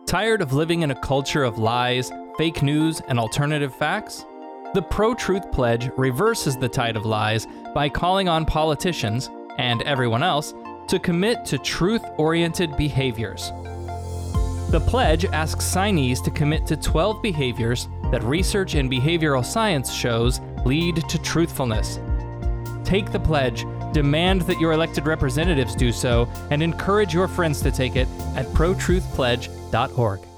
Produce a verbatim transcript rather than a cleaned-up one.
Tired of living in a culture of lies, fake news, and alternative facts? The Pro-Truth Pledge reverses the tide of lies by calling on politicians, and everyone else, to commit to truth-oriented behaviors. The pledge asks signees to commit to twelve behaviors that research in behavioral science shows lead to truthfulness. Take the pledge, demand that your elected representatives do so, and encourage your friends to take it at pro truth pledge dot org.